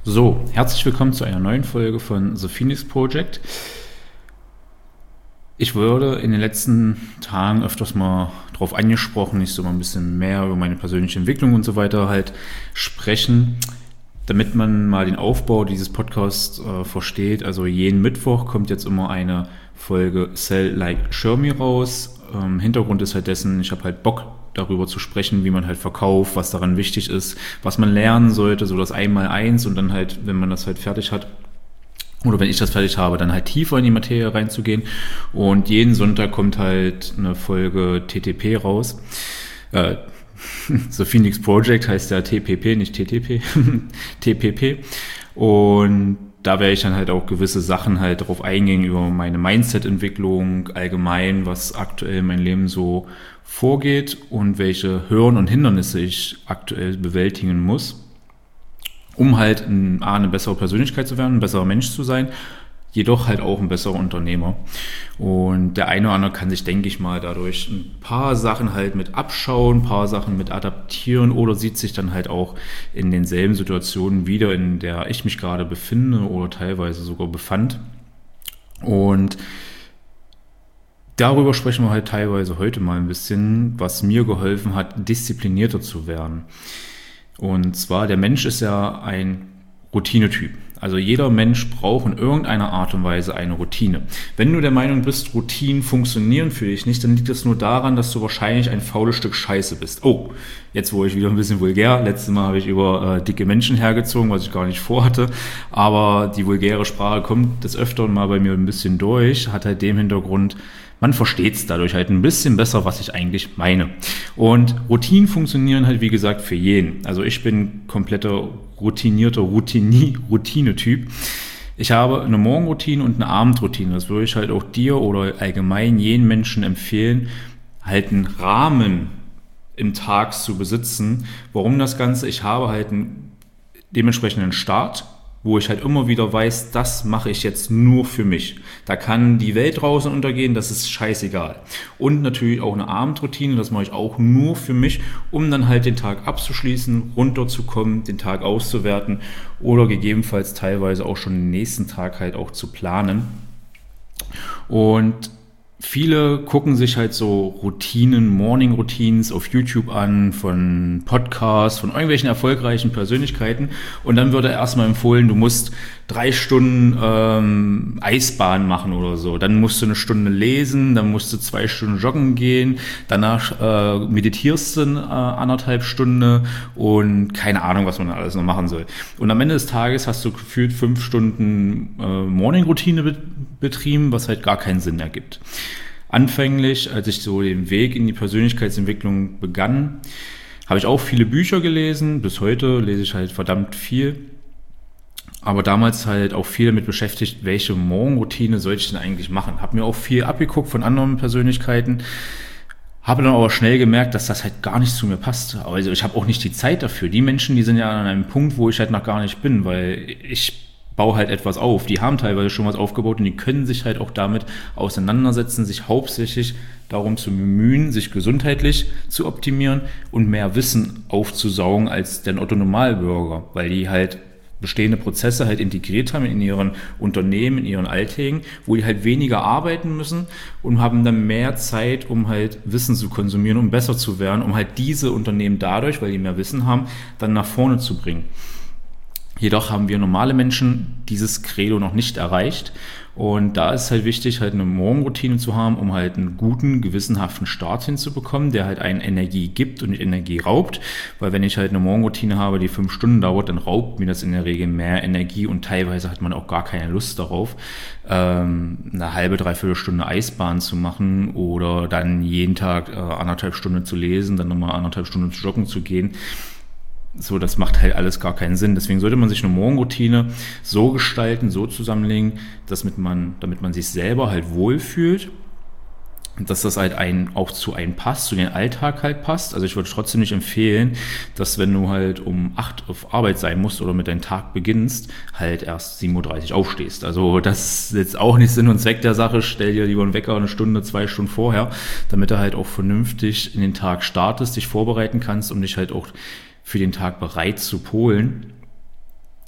So, herzlich willkommen zu einer neuen Folge von The Phoenix Project. Ich wurde in den letzten Tagen öfters mal drauf angesprochen, ich soll mal ein bisschen mehr über meine persönliche Entwicklung und so weiter halt sprechen, damit man mal den Aufbau dieses Podcasts versteht. Also jeden Mittwoch kommt jetzt immer eine Folge Sell Like Show Me raus. Hintergrund ist halt dessen, ich habe halt Bock darüber zu sprechen, wie man halt verkauft, was daran wichtig ist, was man lernen sollte, so das Einmaleins und dann halt, wenn man das halt fertig hat, oder wenn ich das fertig habe, dann halt tiefer in die Materie reinzugehen. Und jeden Sonntag kommt halt eine Folge TTP raus. The Phoenix Project heißt ja TPP, nicht TTP, TPP. Und da werde ich dann halt auch gewisse Sachen halt darauf eingehen, über meine Mindset-Entwicklung, allgemein, was aktuell in meinem Leben so vorgeht und welche Hürden und Hindernisse ich aktuell bewältigen muss, um halt eine bessere Persönlichkeit zu werden, ein besserer Mensch zu sein, jedoch halt auch ein besserer Unternehmer. Und der eine oder andere kann sich, denke ich mal, dadurch ein paar Sachen halt mit abschauen, ein paar Sachen mit adaptieren oder sieht sich dann halt auch in denselben Situationen wieder, in der ich mich gerade befinde oder teilweise sogar befand. Und darüber sprechen wir halt teilweise heute mal ein bisschen, was mir geholfen hat, disziplinierter zu werden. Und zwar, der Mensch ist ja ein Routinetyp. Also jeder Mensch braucht in irgendeiner Art und Weise eine Routine. Wenn du der Meinung bist, Routinen funktionieren für dich nicht, dann liegt das nur daran, dass du wahrscheinlich ein faules Stück Scheiße bist. Oh, jetzt wurde ich wieder ein bisschen vulgär. Letztes Mal habe ich über dicke Menschen hergezogen, was ich gar nicht vorhatte. Aber die vulgäre Sprache kommt des Öfteren mal bei mir ein bisschen durch, hat halt dem Hintergrund, man versteht es dadurch halt ein bisschen besser, was ich eigentlich meine. Und Routinen funktionieren halt, wie gesagt, für jeden. Also ich bin kompletter routinierter Routinetyp. Ich habe eine Morgenroutine und eine Abendroutine. Das würde ich halt auch dir oder allgemein jeden Menschen empfehlen, halt einen Rahmen im Tag zu besitzen. Warum das Ganze? Ich habe halt einen dementsprechenden Start, wo ich halt immer wieder weiß, das mache ich jetzt nur für mich. Da kann die Welt draußen untergehen, das ist scheißegal. Und natürlich auch eine Abendroutine, das mache ich auch nur für mich, um dann halt den Tag abzuschließen, runterzukommen, den Tag auszuwerten oder gegebenenfalls teilweise auch schon den nächsten Tag halt auch zu planen. Und viele gucken sich halt so Routinen, Morning-Routines auf YouTube an, von Podcasts, von irgendwelchen erfolgreichen Persönlichkeiten und dann wird erstmal empfohlen, du musst 3 Stunden Eisbahn machen oder so. Dann musst du eine Stunde lesen, dann musst du 2 Stunden joggen gehen, danach meditierst du 1,5 Stunden und keine Ahnung, was man da alles noch machen soll. Und am Ende des Tages hast du gefühlt 5 Stunden Morning-Routine betrieben, was halt gar keinen Sinn ergibt. Anfänglich, als ich so den Weg in die Persönlichkeitsentwicklung begann, habe ich auch viele Bücher gelesen. Bis heute lese ich halt verdammt viel. Aber damals halt auch viel damit beschäftigt, welche Morgenroutine soll ich denn eigentlich machen. Habe mir auch viel abgeguckt von anderen Persönlichkeiten. Habe dann aber schnell gemerkt, dass das halt gar nicht zu mir passt. Also ich habe auch nicht die Zeit dafür. Die Menschen, die sind ja an einem Punkt, wo ich halt noch gar nicht bin, weil ich baue halt etwas auf. Die haben teilweise schon was aufgebaut und die können sich halt auch damit auseinandersetzen, sich hauptsächlich darum zu bemühen, sich gesundheitlich zu optimieren und mehr Wissen aufzusaugen als der Otto-Normalbürger, weil die halt bestehende Prozesse halt integriert haben in ihren Unternehmen, in ihren Alltägen, wo die halt weniger arbeiten müssen und haben dann mehr Zeit, um halt Wissen zu konsumieren, um besser zu werden, um halt diese Unternehmen dadurch, weil die mehr Wissen haben, dann nach vorne zu bringen. Jedoch haben wir normale Menschen dieses Credo noch nicht erreicht und da ist halt wichtig, halt eine Morgenroutine zu haben, um halt einen guten, gewissenhaften Start hinzubekommen, der halt einen Energie gibt und nicht Energie raubt, weil wenn ich halt eine Morgenroutine habe, die 5 Stunden dauert, dann raubt mir das in der Regel mehr Energie und teilweise hat man auch gar keine Lust darauf, eine halbe, dreiviertel Stunde Eisbahn zu machen oder dann jeden Tag 1,5 Stunden zu lesen, dann nochmal 1,5 Stunden zu joggen zu gehen. So, das macht halt alles gar keinen Sinn. Deswegen sollte man sich eine Morgenroutine so gestalten, so zusammenlegen, damit man sich selber halt wohlfühlt, dass das halt auch zu einem passt, zu den Alltag halt passt. Also ich würde trotzdem nicht empfehlen, dass wenn du halt um 8 auf Arbeit sein musst oder mit deinem Tag beginnst, halt erst 7:30 Uhr aufstehst. Also das ist jetzt auch nicht Sinn und Zweck der Sache. Stell dir lieber einen Wecker 1 Stunde, 2 Stunden vorher, damit du halt auch vernünftig in den Tag startest, dich vorbereiten kannst, um dich halt auch für den Tag bereit zu polen.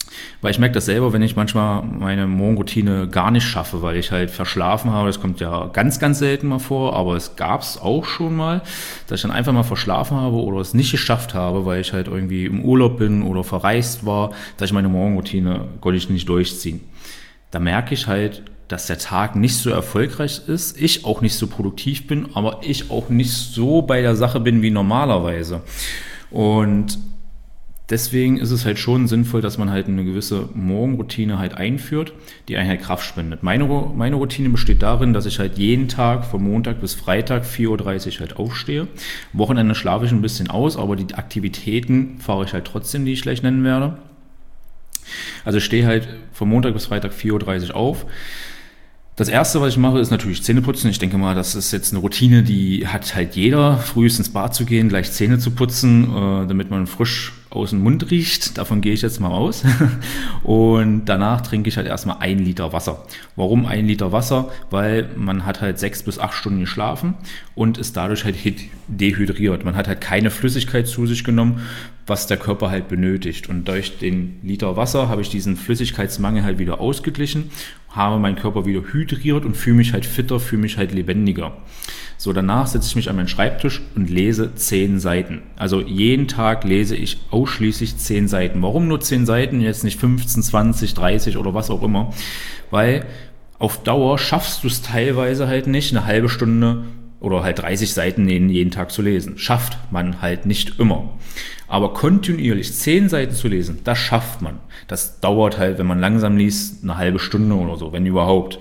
Weil ich merke das selber, wenn ich manchmal meine Morgenroutine gar nicht schaffe, weil ich halt verschlafen habe. Das kommt ja ganz, ganz selten mal vor, aber es gab es auch schon mal, dass ich dann einfach mal verschlafen habe oder es nicht geschafft habe, weil ich halt irgendwie im Urlaub bin oder verreist war, dass ich meine Morgenroutine konnte ich nicht durchziehen. Da merke ich halt, dass der Tag nicht so erfolgreich ist, ich auch nicht so produktiv bin, aber ich auch nicht so bei der Sache bin wie normalerweise. Und deswegen ist es halt schon sinnvoll, dass man halt eine gewisse Morgenroutine halt einführt, die einen halt Kraft spendet. Meine Routine besteht darin, dass ich halt jeden Tag von Montag bis Freitag 4:30 Uhr halt aufstehe. Wochenende schlafe ich ein bisschen aus, aber die Aktivitäten fahre ich halt trotzdem, die ich gleich nennen werde. Also ich stehe halt von Montag bis Freitag 4:30 Uhr auf. Das erste, was ich mache, ist natürlich Zähneputzen. Ich denke mal, das ist jetzt eine Routine, die hat halt jeder, früh ins Bad zu gehen, gleich Zähne zu putzen, damit man frisch aus dem Mund riecht. Davon gehe ich jetzt mal aus. Und danach trinke ich halt erstmal 1 Liter Wasser. Warum 1 Liter Wasser? Weil man hat halt 6 bis 8 Stunden geschlafen und ist dadurch halt dehydriert. Man hat halt keine Flüssigkeit zu sich genommen, was der Körper halt benötigt. Und durch den Liter Wasser habe ich diesen Flüssigkeitsmangel halt wieder ausgeglichen, habe meinen Körper wieder hydriert und fühle mich halt fitter, fühle mich halt lebendiger. So, danach setze ich mich an meinen Schreibtisch und lese 10 Seiten. Also jeden Tag lese ich ausschließlich 10 Seiten. Warum nur 10 Seiten, jetzt nicht 15, 20, 30 oder was auch immer? Weil auf Dauer schaffst du es teilweise halt nicht, eine halbe Stunde oder halt 30 Seiten jeden Tag zu lesen. Schafft man halt nicht immer. Aber kontinuierlich 10 Seiten zu lesen, das schafft man. Das dauert halt, wenn man langsam liest, eine halbe Stunde oder so, wenn überhaupt.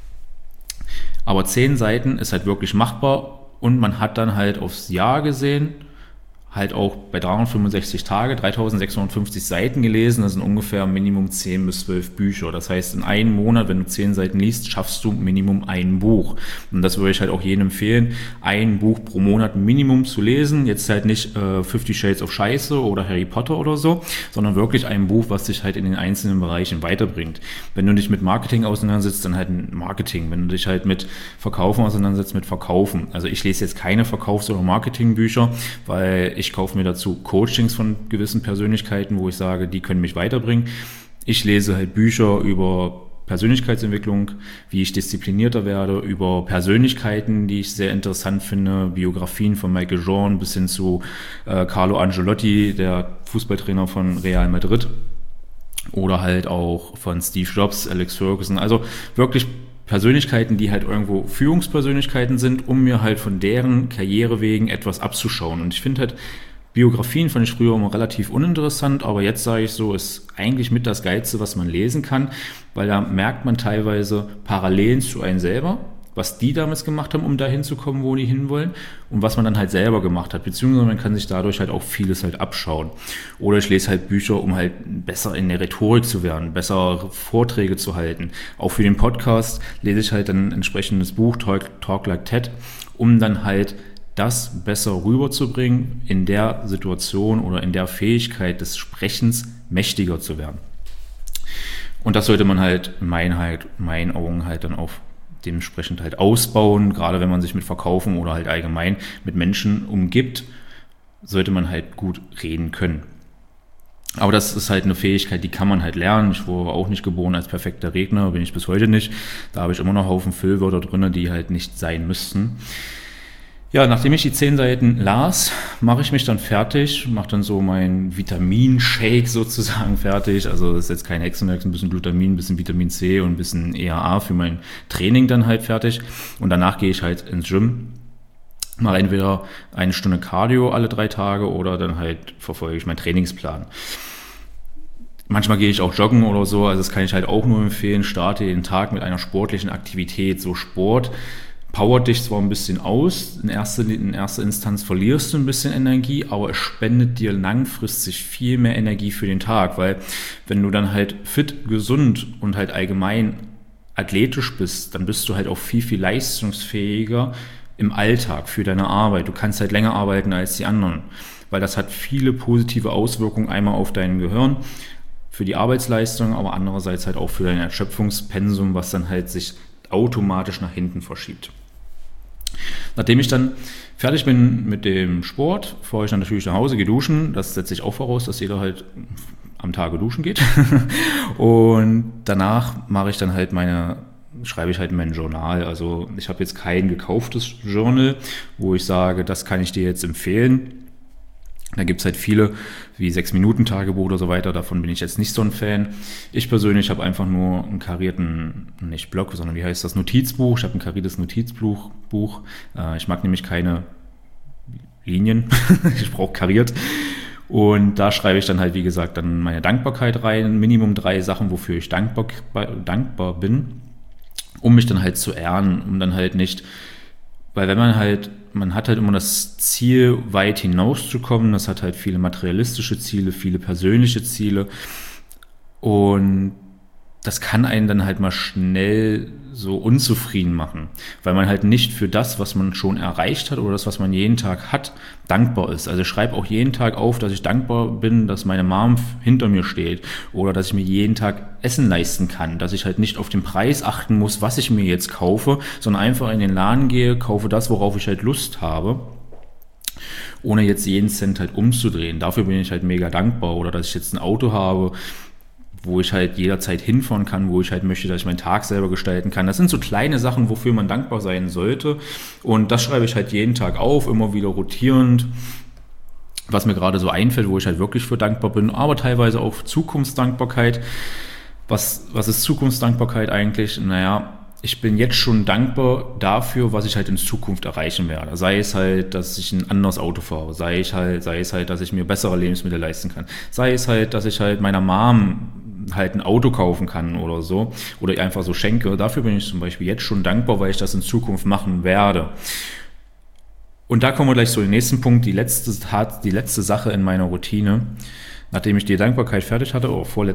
Aber 10 Seiten ist halt wirklich machbar und man hat dann halt aufs Jahr gesehen halt auch bei 365 Tage 3650 Seiten gelesen. Das sind ungefähr Minimum 10 bis 12 Bücher. Das heißt, in einem Monat, wenn du 10 Seiten liest, schaffst du Minimum ein Buch. Und das würde ich halt auch jedem empfehlen, ein Buch pro Monat Minimum zu lesen. Jetzt halt nicht 50 Shades of Scheiße oder Harry Potter oder so, sondern wirklich ein Buch, was dich halt in den einzelnen Bereichen weiterbringt. Wenn du dich mit Marketing auseinandersetzt, dann halt ein Marketing. Wenn du dich halt mit Verkaufen auseinandersetzt, mit Verkaufen. Also ich lese jetzt keine Verkaufs- oder Marketingbücher, weil ich kaufe mir dazu Coachings von gewissen Persönlichkeiten, wo ich sage, die können mich weiterbringen. Ich lese halt Bücher über Persönlichkeitsentwicklung, wie ich disziplinierter werde, über Persönlichkeiten, die ich sehr interessant finde, Biografien von Michael Jordan bis hin zu Carlo Ancelotti, der Fußballtrainer von Real Madrid, oder halt auch von Steve Jobs, Alex Ferguson, also wirklich Persönlichkeiten, die halt irgendwo Führungspersönlichkeiten sind, um mir halt von deren Karrierewegen etwas abzuschauen. Und ich finde halt, Biografien fand ich früher immer relativ uninteressant, aber jetzt sage ich so, ist eigentlich mit das Geilste, was man lesen kann, weil da merkt man teilweise Parallelen zu einem selber, was die damals gemacht haben, um dahin zu kommen, wo die hinwollen, und was man dann halt selber gemacht hat, beziehungsweise man kann sich dadurch halt auch vieles halt abschauen. Oder ich lese halt Bücher, um halt besser in der Rhetorik zu werden, besser Vorträge zu halten. Auch für den Podcast lese ich halt ein entsprechendes Buch, Talk Like TED, um dann halt das besser rüberzubringen, in der Situation oder in der Fähigkeit des Sprechens mächtiger zu werden. Und das sollte man halt in meinen Augen halt dann auch dementsprechend halt ausbauen, gerade wenn man sich mit Verkaufen oder halt allgemein mit Menschen umgibt, sollte man halt gut reden können. Aber das ist halt eine Fähigkeit, die kann man halt lernen. Ich wurde auch nicht geboren als perfekter Redner, bin ich bis heute nicht. Da habe ich immer noch einen Haufen Füllwörter drin, die halt nicht sein müssten. Ja, nachdem ich die 10 Seiten las, mache ich mich dann fertig, mache dann so meinen Vitaminshake sozusagen fertig. Also das ist jetzt kein Hexenwerk, ein bisschen Glutamin, ein bisschen Vitamin C und ein bisschen EAA für mein Training dann halt fertig. Und danach gehe ich halt ins Gym, mache entweder 1 Stunde Cardio alle 3 Tage oder dann halt verfolge ich meinen Trainingsplan. Manchmal gehe ich auch joggen oder so, also das kann ich halt auch nur empfehlen. Starte den Tag mit einer sportlichen Aktivität, so Sport. Powert dich zwar ein bisschen aus, in erster Instanz verlierst du ein bisschen Energie, aber es spendet dir langfristig viel mehr Energie für den Tag, weil wenn du dann halt fit, gesund und halt allgemein athletisch bist, dann bist du halt auch viel, viel leistungsfähiger im Alltag für deine Arbeit. Du kannst halt länger arbeiten als die anderen, weil das hat viele positive Auswirkungen, einmal auf dein Gehirn, für die Arbeitsleistung, aber andererseits halt auch für dein Erschöpfungspensum, was dann halt sich automatisch nach hinten verschiebt. Nachdem ich dann fertig bin mit dem Sport, fahre ich dann natürlich nach Hause, gehe duschen. Das setze ich auch voraus, dass jeder halt am Tage duschen geht. Und danach schreibe ich halt in mein Journal. Also ich habe jetzt kein gekauftes Journal, wo ich sage, das kann ich dir jetzt empfehlen. Da gibt es halt viele, wie 6-Minuten-Tagebuch oder so weiter, davon bin ich jetzt nicht so ein Fan. Ich persönlich habe einfach nur einen karierten, nicht Block, sondern wie heißt das, Notizbuch. Ich habe ein kariertes Notizbuch. Ich mag nämlich keine Linien, ich brauche kariert. Und da schreibe ich dann halt, wie gesagt, dann meine Dankbarkeit rein, Minimum 3 Sachen, wofür ich dankbar bin, um mich dann halt zu ehren, um dann halt nicht, weil wenn man hat halt immer das Ziel, weit hinauszukommen, das hat halt viele materialistische Ziele, viele persönliche Ziele und das kann einen dann halt mal schnell so unzufrieden machen, weil man halt nicht für das, was man schon erreicht hat oder das, was man jeden Tag hat, dankbar ist. Also ich schreibe auch jeden Tag auf, dass ich dankbar bin, dass meine Mom hinter mir steht oder dass ich mir jeden Tag Essen leisten kann, dass ich halt nicht auf den Preis achten muss, was ich mir jetzt kaufe, sondern einfach in den Laden gehe, kaufe das, worauf ich halt Lust habe, ohne jetzt jeden Cent halt umzudrehen. Dafür bin ich halt mega dankbar oder dass ich jetzt ein Auto habe, wo ich halt jederzeit hinfahren kann, wo ich halt möchte, dass ich meinen Tag selber gestalten kann. Das sind so kleine Sachen, wofür man dankbar sein sollte. Und das schreibe ich halt jeden Tag auf, immer wieder rotierend, was mir gerade so einfällt, wo ich halt wirklich für dankbar bin, aber teilweise auch Zukunftsdankbarkeit. Was ist Zukunftsdankbarkeit eigentlich? Naja, ich bin jetzt schon dankbar dafür, was ich halt in Zukunft erreichen werde. Sei es halt, dass ich ein anderes Auto fahre, sei es halt, dass ich mir bessere Lebensmittel leisten kann, sei es halt, dass ich halt meiner Mom halt ein Auto kaufen kann oder so oder ihr einfach so schenke. Dafür bin ich zum Beispiel jetzt schon dankbar, weil ich das in Zukunft machen werde. Und da kommen wir gleich zu dem nächsten Punkt, die letzte Sache in meiner Routine. Nachdem ich die Dankbarkeit fertig hatte,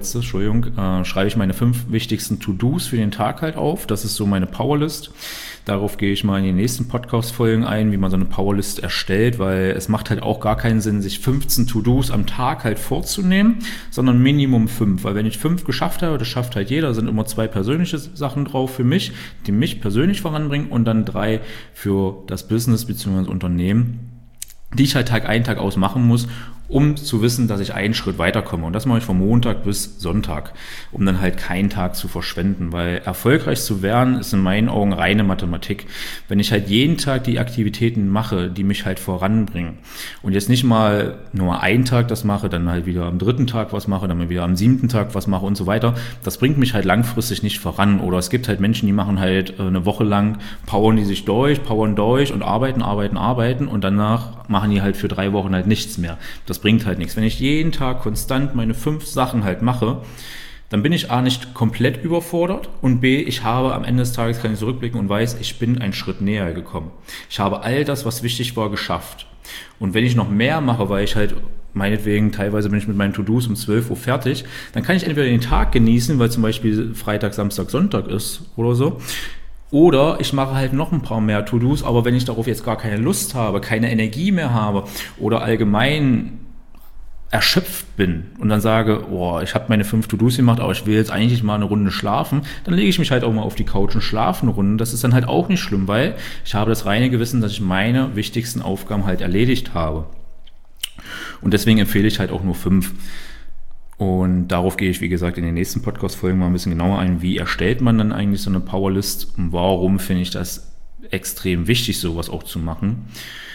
schreibe ich meine 5 wichtigsten To-Dos für den Tag halt auf. Das ist so meine Powerlist. Darauf gehe ich mal in die nächsten Podcast-Folgen ein, wie man so eine Powerlist erstellt, weil es macht halt auch gar keinen Sinn, sich 15 To-Dos am Tag halt vorzunehmen, sondern Minimum 5. Weil wenn ich 5 geschafft habe, das schafft halt jeder, sind immer 2 persönliche Sachen drauf für mich, die mich persönlich voranbringen und dann 3 für das Business bzw. Unternehmen, die ich halt Tag ein, Tag aus machen muss, um zu wissen, dass ich einen Schritt weiterkomme. Und das mache ich von Montag bis Sonntag, um dann halt keinen Tag zu verschwenden. Weil erfolgreich zu werden, ist in meinen Augen reine Mathematik. Wenn ich halt jeden Tag die Aktivitäten mache, die mich halt voranbringen und jetzt nicht mal nur einen Tag das mache, dann halt wieder am 3. Tag was mache, dann mal wieder am 7. Tag was mache und so weiter, das bringt mich halt langfristig nicht voran. Oder es gibt halt Menschen, die machen halt eine Woche lang, powern durch und arbeiten und danach machen die halt für 3 Wochen halt nichts mehr. Das bringt halt nichts. Wenn ich jeden Tag konstant meine 5 Sachen halt mache, dann bin ich A, nicht komplett überfordert und B, ich habe am Ende des Tages, kann ich zurückblicken und weiß, ich bin einen Schritt näher gekommen. Ich habe all das, was wichtig war, geschafft. Und wenn ich noch mehr mache, weil ich halt meinetwegen, teilweise bin ich mit meinen To-Dos um 12 Uhr fertig, dann kann ich entweder den Tag genießen, weil zum Beispiel Freitag, Samstag, Sonntag ist oder so. Oder ich mache halt noch ein paar mehr To-Dos, aber wenn ich darauf jetzt gar keine Lust habe, keine Energie mehr habe oder allgemein erschöpft bin und dann sage, ich habe meine 5 To-Dos gemacht, aber ich will jetzt eigentlich mal eine Runde schlafen, dann lege ich mich halt auch mal auf die Couch und schlafe eine Runde. Das ist dann halt auch nicht schlimm, weil ich habe das reine Gewissen, dass ich meine wichtigsten Aufgaben halt erledigt habe. Und deswegen empfehle ich halt auch nur 5. Und darauf gehe ich, wie gesagt, in den nächsten Podcast-Folgen mal ein bisschen genauer ein. Wie erstellt man dann eigentlich so eine Powerlist und warum finde ich das extrem wichtig, sowas auch zu machen?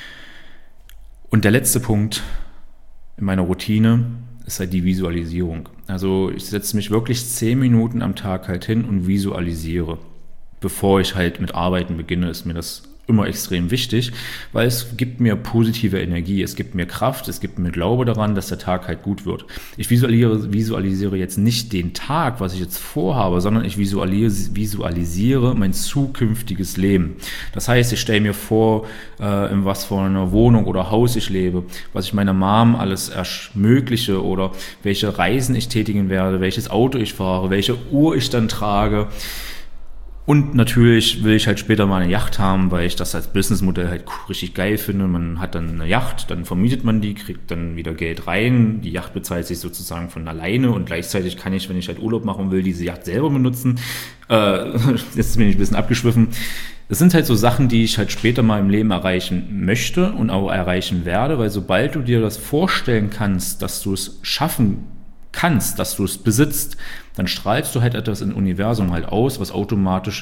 Und der letzte Punkt in meiner Routine ist halt die Visualisierung. Also ich setze mich wirklich 10 Minuten am Tag halt hin und visualisiere. Bevor ich halt mit Arbeiten beginne, ist mir das immer extrem wichtig, weil es gibt mir positive Energie, es gibt mir Kraft, es gibt mir Glaube daran, dass der Tag halt gut wird. Ich visualisiere jetzt nicht den Tag, was ich jetzt vorhabe, sondern ich visualisiere mein zukünftiges Leben. Das heißt, ich stelle mir vor, in was für einer Wohnung oder Haus ich lebe, was ich meiner Mom alles ermögliche oder welche Reisen ich tätigen werde, welches Auto ich fahre, welche Uhr ich dann trage. Und natürlich will ich halt später mal eine Yacht haben, weil ich das als Businessmodell halt richtig geil finde. Man hat dann eine Yacht, dann vermietet man die, kriegt dann wieder Geld rein. Die Yacht bezahlt sich sozusagen von alleine und gleichzeitig kann ich, wenn ich halt Urlaub machen will, diese Yacht selber benutzen. Jetzt bin ich ein bisschen abgeschwiffen. Das sind halt so Sachen, die ich halt später mal im Leben erreichen möchte und auch erreichen werde, weil sobald du dir das vorstellen kannst, dass du es schaffen kannst, dass du es besitzt, dann strahlst du halt etwas im Universum halt aus, was automatisch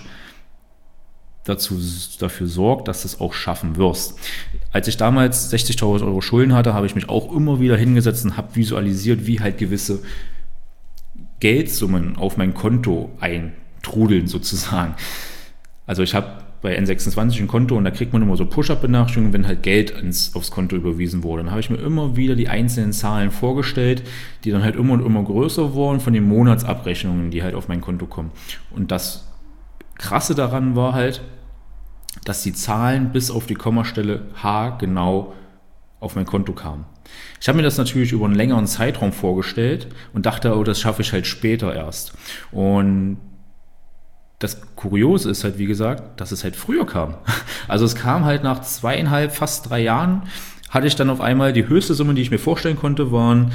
dafür sorgt, dass du es auch schaffen wirst. Als ich damals 60.000 Euro Schulden hatte, habe ich mich auch immer wieder hingesetzt und habe visualisiert, wie halt gewisse Geldsummen auf mein Konto eintrudeln sozusagen. Also ich habe bei N26 ein Konto und da kriegt man immer so Push-Up-Benachrichtigungen, wenn halt Geld aufs Konto überwiesen wurde. Dann habe ich mir immer wieder die einzelnen Zahlen vorgestellt, die dann halt immer und immer größer wurden von den Monatsabrechnungen, die halt auf mein Konto kommen. Und das Krasse daran war halt, dass die Zahlen bis auf die Kommastelle H genau auf mein Konto kamen. Ich habe mir das natürlich über einen längeren Zeitraum vorgestellt und dachte, oh, das schaffe ich halt später erst. Und das Kuriose ist halt, wie gesagt, dass es halt früher kam. Also es kam halt nach 2,5, fast 3 Jahren, hatte ich dann auf einmal die höchste Summe, die ich mir vorstellen konnte, waren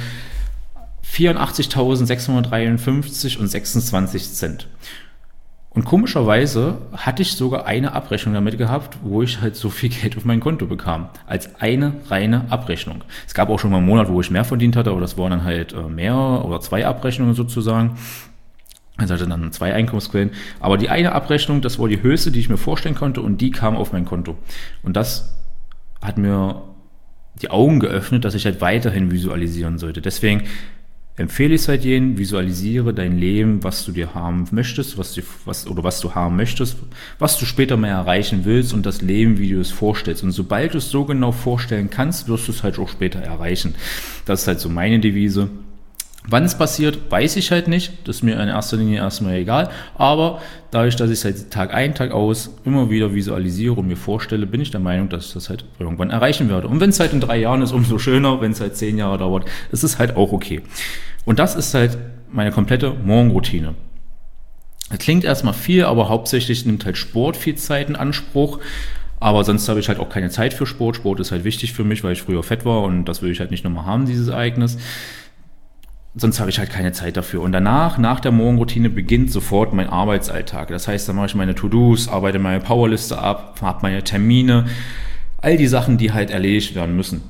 84.653 und 26 Cent. Und komischerweise hatte ich sogar eine Abrechnung damit gehabt, wo ich halt so viel Geld auf mein Konto bekam. Als eine reine Abrechnung. Es gab auch schon mal einen Monat, wo ich mehr verdient hatte, aber das waren dann halt mehr oder 2 Abrechnungen sozusagen. Also hatte dann 2 Einkommensquellen. Aber die eine Abrechnung, das war die höchste, die ich mir vorstellen konnte und die kam auf mein Konto. Und das hat mir die Augen geöffnet, dass ich halt weiterhin visualisieren sollte. Deswegen empfehle ich es halt jedem, visualisiere dein Leben, was du dir haben möchtest, was du haben möchtest, was du später mehr erreichen willst und das Leben, wie du es vorstellst. Und sobald du es so genau vorstellen kannst, wirst du es halt auch später erreichen. Das ist halt so meine Devise. Wann es passiert, weiß ich halt nicht. Das ist mir in erster Linie erstmal egal. Aber dadurch, dass ich es halt Tag ein, Tag aus immer wieder visualisiere und mir vorstelle, bin ich der Meinung, dass ich das halt irgendwann erreichen werde. Und wenn es halt in 3 Jahren ist, umso schöner. Wenn es halt 10 Jahre dauert, ist es halt auch okay. Und das ist halt meine komplette Morgenroutine. Das klingt erstmal viel, aber hauptsächlich nimmt halt Sport viel Zeit in Anspruch. Aber sonst habe ich halt auch keine Zeit für Sport. Sport ist halt wichtig für mich, weil ich früher fett war und das will ich halt nicht nochmal haben, dieses Ereignis. Sonst habe ich halt keine Zeit dafür. Und danach, nach der Morgenroutine, beginnt sofort mein Arbeitsalltag. Das heißt, dann mache ich meine To-Dos, arbeite meine Powerliste ab, habe meine Termine, all die Sachen, die halt erledigt werden müssen.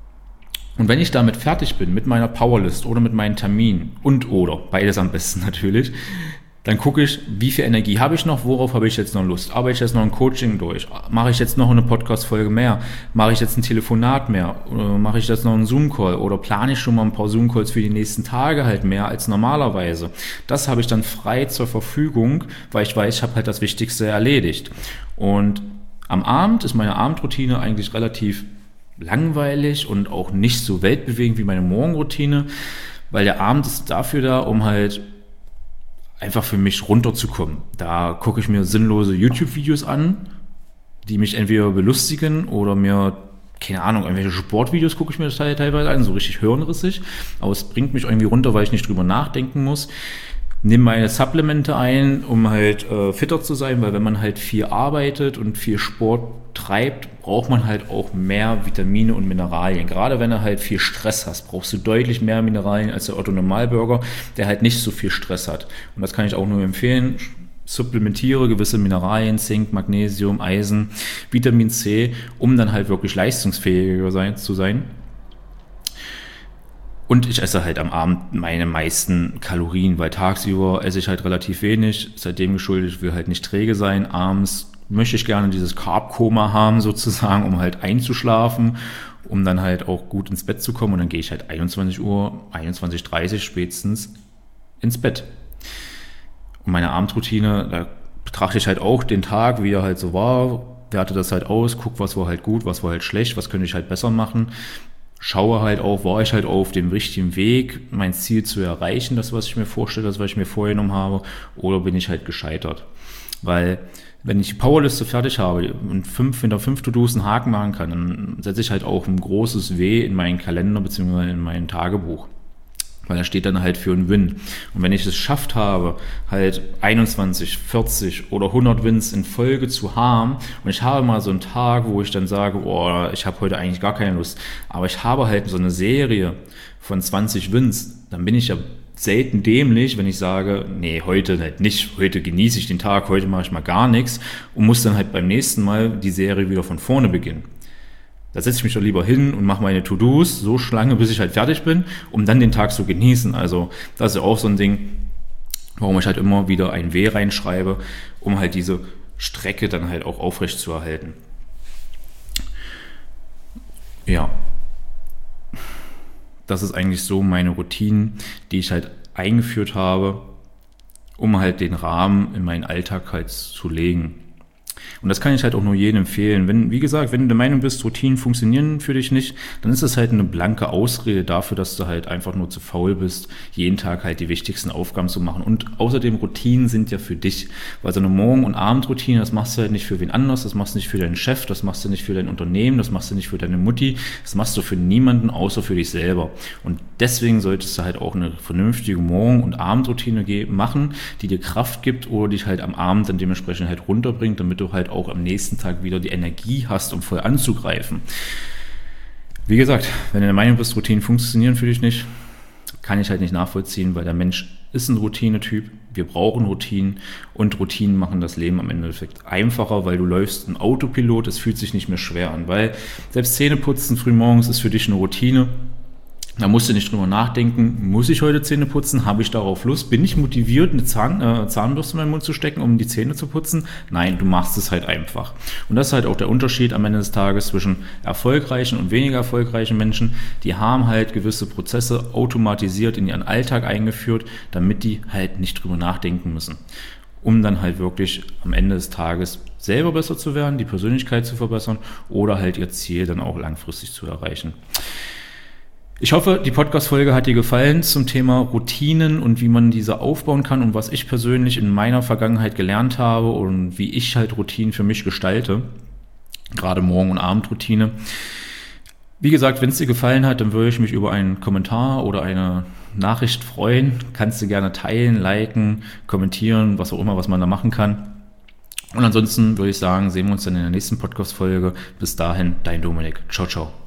Und wenn ich damit fertig bin, mit meiner Powerlist oder mit meinen Terminen oder beides am besten natürlich, dann gucke ich, wie viel Energie habe ich noch, worauf habe ich jetzt noch Lust? Arbeite ich jetzt noch ein Coaching durch? Mache ich jetzt noch eine Podcast-Folge mehr? Mache ich jetzt ein Telefonat mehr? Oder mache ich jetzt noch einen Zoom-Call? Oder plane ich schon mal ein paar Zoom-Calls für die nächsten Tage halt mehr als normalerweise? Das habe ich dann frei zur Verfügung, weil ich weiß, ich habe halt das Wichtigste erledigt. Und am Abend ist meine Abendroutine eigentlich relativ langweilig und auch nicht so weltbewegend wie meine Morgenroutine, weil der Abend ist dafür da, um halt einfach für mich runterzukommen. Da gucke ich mir sinnlose YouTube-Videos an, die mich entweder belustigen oder mir, keine Ahnung, irgendwelche Sportvideos gucke ich mir das teilweise an, so richtig hirnrissig, aber es bringt mich irgendwie runter, weil ich nicht drüber nachdenken muss. Nimm meine Supplemente ein, um halt fitter zu sein, weil wenn man halt viel arbeitet und viel Sport treibt, braucht man halt auch mehr Vitamine und Mineralien. Gerade wenn du halt viel Stress hast, brauchst du deutlich mehr Mineralien als der Otto-Normalbürger, der halt nicht so viel Stress hat. Und das kann ich auch nur empfehlen. Supplementiere gewisse Mineralien, Zink, Magnesium, Eisen, Vitamin C, um dann halt wirklich leistungsfähiger zu sein. Und ich esse halt am Abend meine meisten Kalorien, weil tagsüber esse ich halt relativ wenig, seitdem geschuldet, ich will halt nicht träge sein. Abends möchte ich gerne dieses Carb-Koma haben sozusagen, um halt einzuschlafen, um dann halt auch gut ins Bett zu kommen. Und dann gehe ich halt 21 Uhr, 21:30 spätestens ins Bett. Und meine Abendroutine, da betrachte ich halt auch den Tag, wie er halt so war, werte das halt aus, gucke, was war halt gut, was war halt schlecht, was könnte ich halt besser machen. Schaue halt auch, war ich halt auf dem richtigen Weg, mein Ziel zu erreichen, das, was ich mir vorstelle, das, was ich mir vorgenommen habe, oder bin ich halt gescheitert. Weil, wenn ich die Powerliste fertig habe und hinter 5 To-Dos einen Haken machen kann, dann setze ich halt auch ein großes W in meinen Kalender bzw. in mein Tagebuch. Weil da steht dann halt für einen Win. Und wenn ich es geschafft habe, halt 21, 40 oder 100 Wins in Folge zu haben, und ich habe mal so einen Tag, wo ich dann sage, boah, ich habe heute eigentlich gar keine Lust, aber ich habe halt so eine Serie von 20 Wins, dann bin ich ja selten dämlich, wenn ich sage, nee, heute halt nicht, heute genieße ich den Tag, heute mache ich mal gar nichts und muss dann halt beim nächsten Mal die Serie wieder von vorne beginnen. Da setze ich mich doch lieber hin und mache meine To-Dos so lange, bis ich halt fertig bin, um dann den Tag zu genießen. Also das ist ja auch so ein Ding, warum ich halt immer wieder ein W reinschreibe, um halt diese Strecke dann halt auch aufrecht zu erhalten. Ja, das ist eigentlich so meine Routine, die ich halt eingeführt habe, um halt den Rahmen in meinen Alltag halt zu legen. Und das kann ich halt auch nur jedem empfehlen. Wenn, wie gesagt, wenn du der Meinung bist, Routinen funktionieren für dich nicht, dann ist es halt eine blanke Ausrede dafür, dass du halt einfach nur zu faul bist, jeden Tag halt die wichtigsten Aufgaben zu machen. Und außerdem, Routinen sind ja für dich. Weil so eine Morgen- und Abendroutine, das machst du halt nicht für wen anders, das machst du nicht für deinen Chef, das machst du nicht für dein Unternehmen, das machst du nicht für deine Mutti, das machst du für niemanden außer für dich selber. Und deswegen solltest du halt auch eine vernünftige Morgen- und Abendroutine machen, die dir Kraft gibt oder dich halt am Abend dann dementsprechend halt runterbringt, damit du halt auch am nächsten Tag wieder die Energie hast, um voll anzugreifen. Wie gesagt, wenn du der Meinung bist, Routinen funktionieren für dich nicht, kann ich halt nicht nachvollziehen, weil der Mensch ist ein Routinetyp. Wir brauchen Routinen und Routinen machen das Leben am Endeffekt einfacher, weil du läufst im Autopilot, es fühlt sich nicht mehr schwer an, weil selbst Zähneputzen frühmorgens ist für dich eine Routine. Da musst du nicht drüber nachdenken, muss ich heute Zähne putzen, habe ich darauf Lust, bin ich motiviert, eine Zahnbürste in meinen Mund zu stecken, um die Zähne zu putzen? Nein, du machst es halt einfach. Und das ist halt auch der Unterschied am Ende des Tages zwischen erfolgreichen und weniger erfolgreichen Menschen. Die haben halt gewisse Prozesse automatisiert in ihren Alltag eingeführt, damit die halt nicht drüber nachdenken müssen, um dann halt wirklich am Ende des Tages selber besser zu werden, die Persönlichkeit zu verbessern oder halt ihr Ziel dann auch langfristig zu erreichen. Ich hoffe, die Podcast-Folge hat dir gefallen zum Thema Routinen und wie man diese aufbauen kann und was ich persönlich in meiner Vergangenheit gelernt habe und wie ich halt Routinen für mich gestalte, gerade Morgen- und Abendroutine. Wie gesagt, wenn es dir gefallen hat, dann würde ich mich über einen Kommentar oder eine Nachricht freuen. Kannst du gerne teilen, liken, kommentieren, was auch immer, was man da machen kann. Und ansonsten würde ich sagen, sehen wir uns dann in der nächsten Podcast-Folge. Bis dahin, dein Dominik. Ciao, ciao.